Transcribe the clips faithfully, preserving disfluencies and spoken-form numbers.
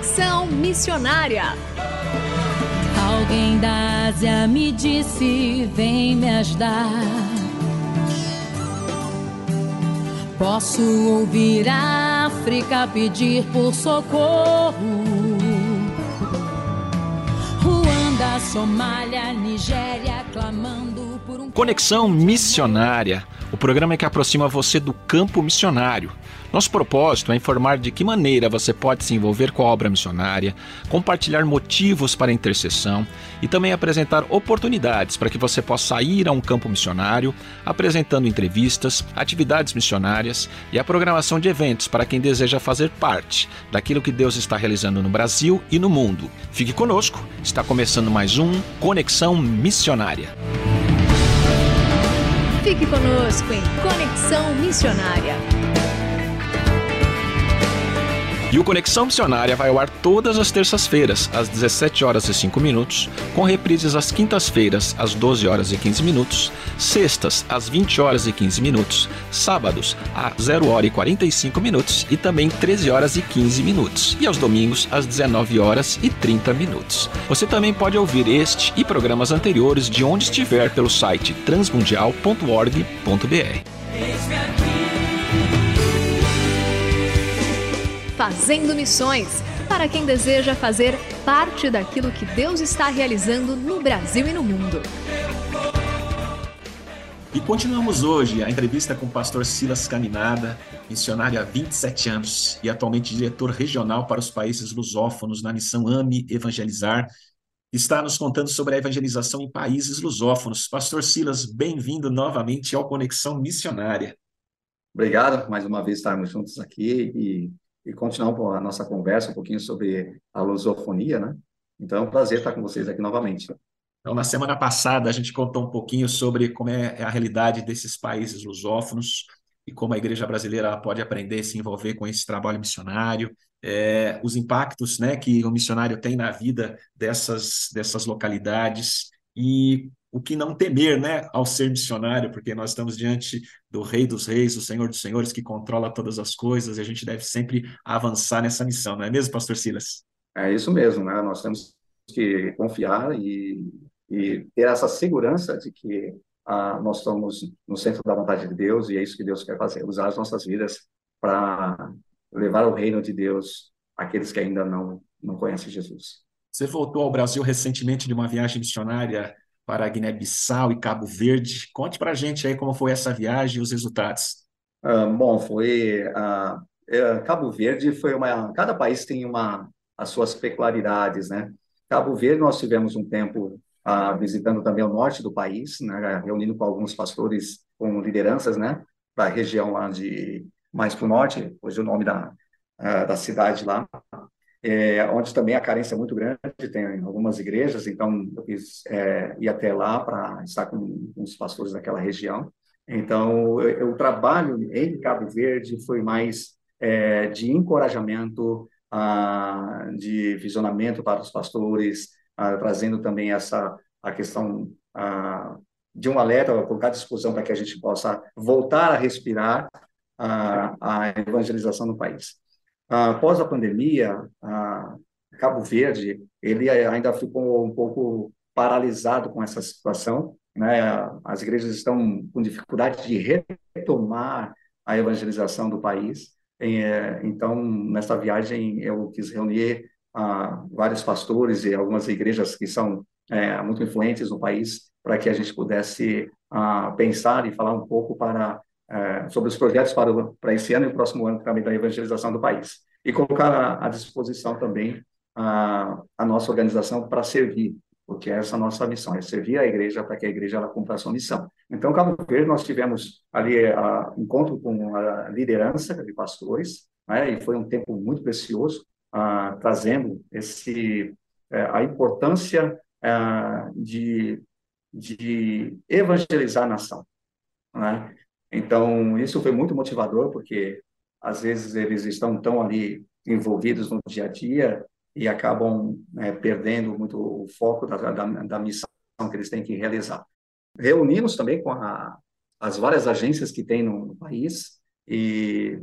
Conexão Missionária. Alguém da Ásia me disse, vem me ajudar. Posso ouvir a África pedir por socorro. Ruanda, Somália, Nigéria, clamando por um... Conexão Missionária, o programa que aproxima você do campo missionário. Nosso propósito é informar de que maneira você pode se envolver com a obra missionária, compartilhar motivos para a intercessão e também apresentar oportunidades para que você possa ir a um campo missionário, apresentando entrevistas, atividades missionárias e a programação de eventos para quem deseja fazer parte daquilo que Deus está realizando no Brasil e no mundo. Fique conosco, está começando mais um Conexão Missionária. Fique conosco em Conexão Missionária. E o Conexão Missionária vai ao ar todas as terças-feiras, às dezessete horas e cinco minutos, com reprises às quintas-feiras, às doze horas e quinze minutos, sextas, às vinte horas e quinze minutos, sábados, às zero hora e quarenta e cinco minutos e também treze horas e quinze minutos, e aos domingos, às dezenove horas e trinta minutos. Você também pode ouvir este e programas anteriores de onde estiver pelo site transmundial ponto org ponto br. Fazendo Missões, para quem deseja fazer parte daquilo que Deus está realizando no Brasil e no mundo. E continuamos hoje a entrevista com o pastor Silas Caminada, missionário há vinte e sete anos e atualmente diretor regional para os países lusófonos na missão AME Evangelizar. Está nos contando sobre a evangelização em países lusófonos. Pastor Silas, bem-vindo novamente ao Conexão Missionária. Obrigado, mais uma vez estarmos juntos aqui e e continuar a nossa conversa um pouquinho sobre a lusofonia, né? Então é um prazer estar com vocês aqui novamente. Então, na semana passada, a gente contou um pouquinho sobre como é a realidade desses países lusófonos e como a igreja brasileira pode aprender a se envolver com esse trabalho missionário, é, os impactos, né, que o missionário tem na vida dessas, dessas localidades e o que não temer, né, ao ser missionário, porque nós estamos diante do Rei dos Reis, do Senhor dos Senhores, que controla todas as coisas, e a gente deve sempre avançar nessa missão, não é mesmo, pastor Silas? É isso mesmo, né? Nós temos que confiar e, e ter essa segurança de que ah, nós estamos no centro da vontade de Deus e é isso que Deus quer fazer, usar as nossas vidas para levar o reino de Deus àqueles que ainda não, não conhecem Jesus. Você voltou ao Brasil recentemente de uma viagem missionária para Guiné-Bissau e Cabo Verde. Conte para a gente aí como foi essa viagem e os resultados. Ah, bom, foi ah, é, Cabo Verde foi uma. Cada país tem uma as suas peculiaridades, né? Cabo Verde nós tivemos um tempo ah, visitando também o norte do país, né? Reunindo com alguns pastores, com lideranças, né? Para a região lá de mais para o norte, hoje o nome da ah, da cidade lá. É, onde também a carência é muito grande, tem algumas igrejas, então eu quis é, ir até lá para estar com, com os pastores daquela região. Então, eu, o trabalho em Cabo Verde foi mais é, de encorajamento, ah, de visionamento para os pastores, ah, trazendo também essa a questão ah, de um alerta, colocar à disposição para que a gente possa voltar a respirar ah, a evangelização no país. Após a pandemia, a Cabo Verde, ele ainda ficou um pouco paralisado com essa situação, né? As igrejas estão com dificuldade de retomar a evangelização do país. Então, nessa viagem, eu quis reunir ah, vários pastores e algumas igrejas que são é, muito influentes no país, para que a gente pudesse ah, pensar e falar um pouco para É, sobre os projetos para, o, para esse ano e o próximo ano também da evangelização do país. E colocar à, à disposição também a, a nossa organização para servir, porque essa é a nossa missão, é servir a igreja para que a igreja ela cumpra a sua missão. Então, Cabo Verde, nós tivemos ali a, encontro com a liderança de pastores, né, e foi um tempo muito precioso, a, trazendo esse, é, a importância é, de, de evangelizar a nação, né? Então, isso foi muito motivador, porque às vezes eles estão tão ali envolvidos no dia a dia e acabam é, perdendo muito o foco da, da, da missão que eles têm que realizar. Reunimos também com a, as várias agências que tem no, no país e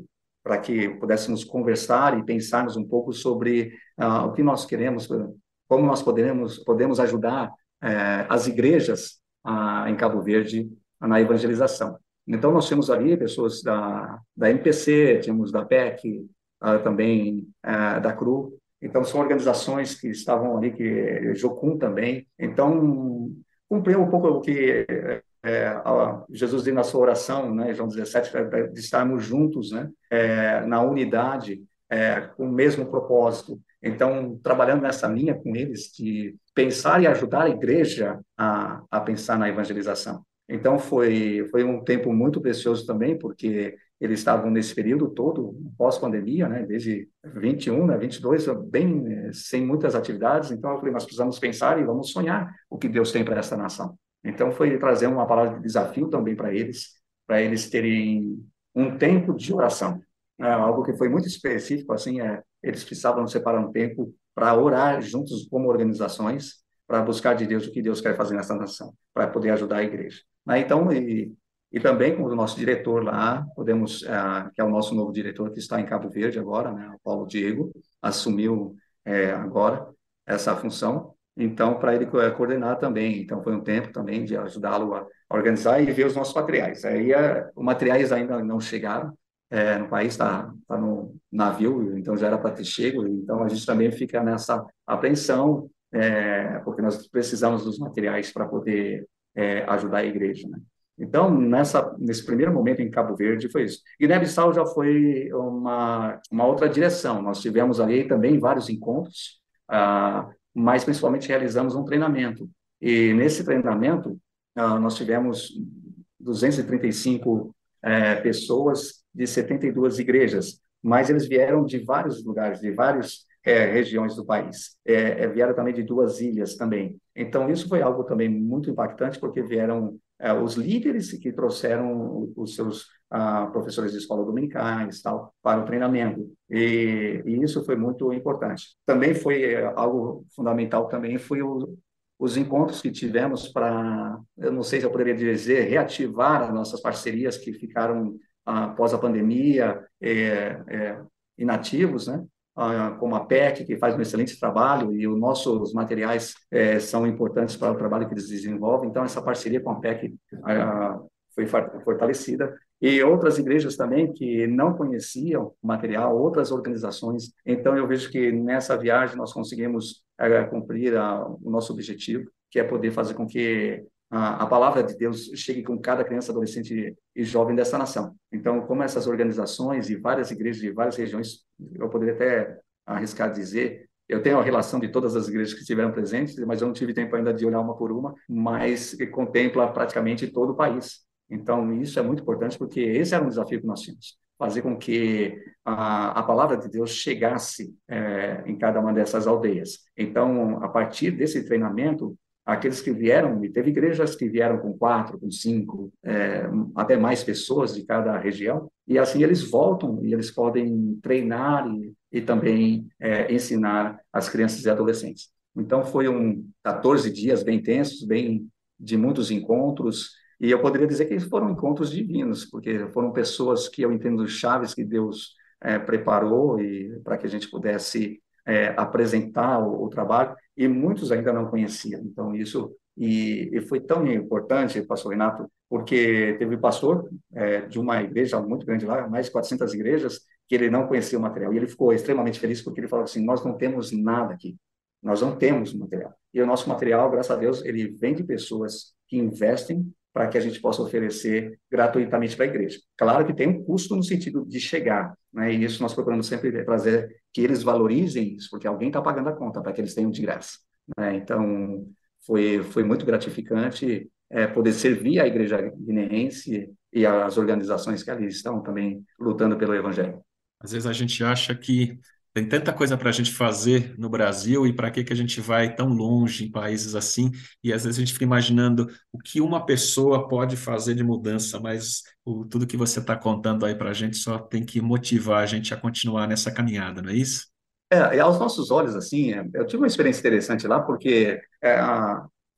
para que pudéssemos conversar e pensarmos um pouco sobre ah, o que nós queremos, como nós podemos, podemos ajudar eh, as igrejas ah, em Cabo Verde na evangelização. Então, nós tínhamos ali pessoas da, da M P C, tínhamos da P E C, ah, também ah, da C R U. Então, são organizações que estavam ali, que Jocum também. Então, cumpriu um pouco o que é, a, Jesus diz na sua oração, né, João dezessete, de estarmos juntos, né, é, na unidade, é, com o mesmo propósito. Então, trabalhando nessa linha com eles, de pensar e ajudar a igreja a, a pensar na evangelização. Então, foi, foi um tempo muito precioso também, porque eles estavam nesse período todo, pós-pandemia, né, desde vinte e um, né, vinte e dois, bem, eh, sem muitas atividades. Então, eu falei, nós precisamos pensar e vamos sonhar o que Deus tem para essa nação. Então, foi trazer uma palavra de desafio também para eles, para eles terem um tempo de oração. É, algo que foi muito específico, assim, é, eles precisavam separar um tempo para orar juntos como organizações, para buscar de Deus o que Deus quer fazer nessa nação, para poder ajudar a igreja. Né? Então, e, e também com o nosso diretor lá, podemos, ah, que é o nosso novo diretor que está em Cabo Verde agora, né, o Paulo Diego, assumiu é, agora essa função. Então, para ele co- coordenar também. Então, foi um tempo também de ajudá-lo a organizar e ver os nossos materiais. Aí, eh, os materiais ainda não chegaram, é, no país, está tá no navio, então já era para ter chego. Então, a gente também fica nessa apreensão, é, porque nós precisamos dos materiais para poder é, ajudar a igreja, né? Então, nessa, nesse primeiro momento em Cabo Verde, foi isso. Guiné-Bissau já foi uma, uma outra direção. Nós tivemos ali também vários encontros, ah, mas principalmente realizamos um treinamento. E nesse treinamento, ah, nós tivemos duzentas e trinta e cinco eh, pessoas de setenta e duas igrejas, mas eles vieram de vários lugares, de várias eh, regiões do país. Eh, eh, vieram também de duas ilhas também. Então, isso foi algo também muito impactante, porque vieram eh, os líderes que trouxeram os seus ah, professores de escola dominicais, tal, para o treinamento. E, e isso foi muito importante. Também foi eh, algo fundamental também foi o, os encontros que tivemos para, eu não sei se eu poderia dizer, reativar as nossas parcerias que ficaram ah, após a pandemia é, é, inativos, né? Ah, como a P E C, que faz um excelente trabalho, e os nossos materiais é, são importantes para o trabalho que eles desenvolvem. Então, essa parceria com a P E C ah, foi fortalecida. E outras igrejas também que não conheciam o material, outras organizações. Então, eu vejo que nessa viagem nós conseguimos é, cumprir a, o nosso objetivo, que é poder fazer com que a, a palavra de Deus chegue com cada criança, adolescente e jovem dessa nação. Então, como essas organizações e várias igrejas de várias regiões, eu poderia até arriscar dizer, eu tenho a relação de todas as igrejas que estiveram presentes, mas eu não tive tempo ainda de olhar uma por uma, mas que contempla praticamente todo o país. Então, isso é muito importante, porque esse era um desafio que nós tínhamos, fazer com que a, a palavra de Deus chegasse é, em cada uma dessas aldeias. Então, a partir desse treinamento, aqueles que vieram, e teve igrejas que vieram com quatro, com cinco, é, até mais pessoas de cada região, e assim eles voltam e eles podem treinar e, e também é, ensinar as crianças e adolescentes. Então, foi um quatorze dias bem intensos, bem de muitos encontros, e eu poderia dizer que foram encontros divinos, porque foram pessoas que eu entendo chaves que Deus é, preparou e para que a gente pudesse é, apresentar o, o trabalho, e muitos ainda não conheciam. Então, isso e, e foi tão importante, pastor Renato, porque teve pastor é, de uma igreja muito grande lá, mais de quatrocentas igrejas, que ele não conhecia o material, e ele ficou extremamente feliz porque ele falou assim, nós não temos nada aqui, nós não temos material. E o nosso material, graças a Deus, ele vem de pessoas que investem para que a gente possa oferecer gratuitamente para a igreja. Claro que tem um custo no sentido de chegar, né? E isso nós procuramos sempre trazer, que eles valorizem isso, porque alguém está pagando a conta para que eles tenham de graça, né? Então, foi, foi muito gratificante é, poder servir a igreja guineense e as organizações que ali estão também lutando pelo evangelho. Às vezes a gente acha que tem tanta coisa para a gente fazer no Brasil e para que que a gente vai tão longe em países assim, e às vezes a gente fica imaginando o que uma pessoa pode fazer de mudança, mas o, tudo que você está contando aí para a gente só tem que motivar a gente a continuar nessa caminhada, não é isso? É, e aos nossos olhos, assim, é, eu tive uma experiência interessante lá, porque é, a,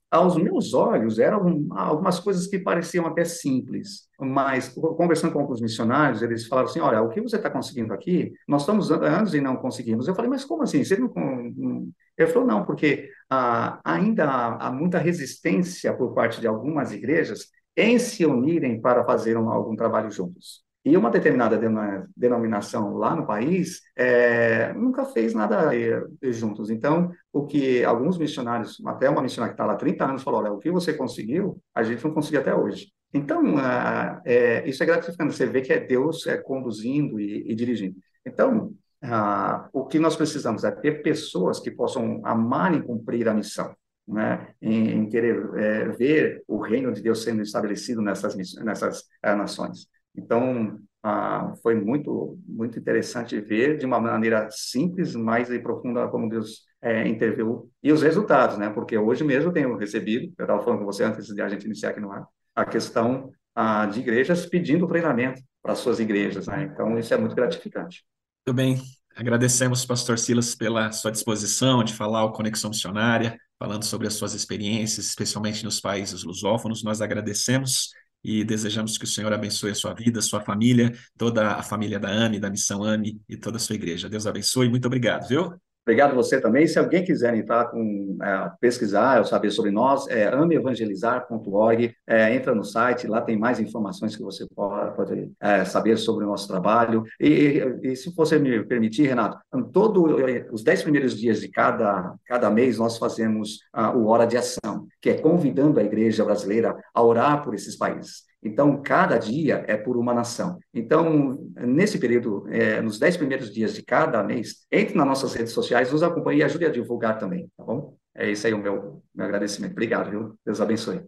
aos meus olhos, eram algumas coisas que pareciam até simples, mas conversando com alguns missionários, eles falaram assim, olha, o que você está conseguindo aqui, nós estamos anos e não conseguimos. Eu falei, mas como assim? Você não... Ele falou, não, porque ah, ainda há, há muita resistência por parte de algumas igrejas em se unirem para fazer um, algum trabalho juntos. E uma determinada denominação lá no país é, nunca fez nada juntos. Então, o que alguns missionários, até uma missionária que está lá há trinta anos, falou, olha, o que você conseguiu, a gente não conseguiu até hoje. Então, uh, é, isso é gratificante, você vê que é Deus é, conduzindo e, e dirigindo. Então, uh, o que nós precisamos é ter pessoas que possam amar e cumprir a missão, né? em, em querer é, ver o reino de Deus sendo estabelecido nessas, nessas uh, nações. Então, ah, foi muito, muito interessante ver de uma maneira simples, mais e profunda como Deus é, interveio. E os resultados, né? Porque hoje mesmo eu tenho recebido, eu estava falando com você antes de a gente iniciar aqui no ar, a questão ah, de igrejas pedindo treinamento para suas igrejas, né? Então, isso é muito gratificante. Muito bem. Agradecemos, pastor Silas, pela sua disposição de falar ao Conexão Missionária, falando sobre as suas experiências, especialmente nos países lusófonos. Nós agradecemos e desejamos que o Senhor abençoe a sua vida, a sua família, toda a família da AME, da Missão AME e toda a sua igreja. Deus abençoe. Muito obrigado, viu? Obrigado você também. Se alguém quiser entrar com é, pesquisar ou saber sobre nós, é ame evangelizar ponto org, é, entra no site, lá tem mais informações que você pode, pode é, saber sobre o nosso trabalho. E, e, e se você me permitir, Renato, todo, os dez primeiros dias de cada, cada mês nós fazemos ah, o Hora de Ação, que é convidando a igreja brasileira a orar por esses países. Então, cada dia é por uma nação. Então, nesse período, é, nos dez primeiros dias de cada mês, entre nas nossas redes sociais, nos acompanhe e ajude a divulgar também, tá bom? É isso aí o meu, meu agradecimento. Obrigado, viu? Deus abençoe.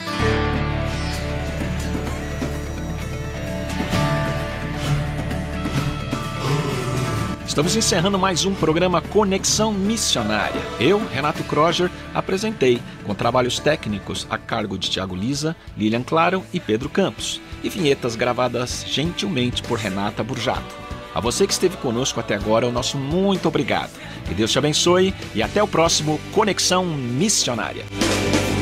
Estamos encerrando mais um programa Conexão Missionária. Eu, Renato Kroger, apresentei, com trabalhos técnicos a cargo de Tiago Lisa, Lilian Claro e Pedro Campos, e vinhetas gravadas gentilmente por Renata Burjato. A você que esteve conosco até agora, o nosso muito obrigado. Que Deus te abençoe e até o próximo Conexão Missionária.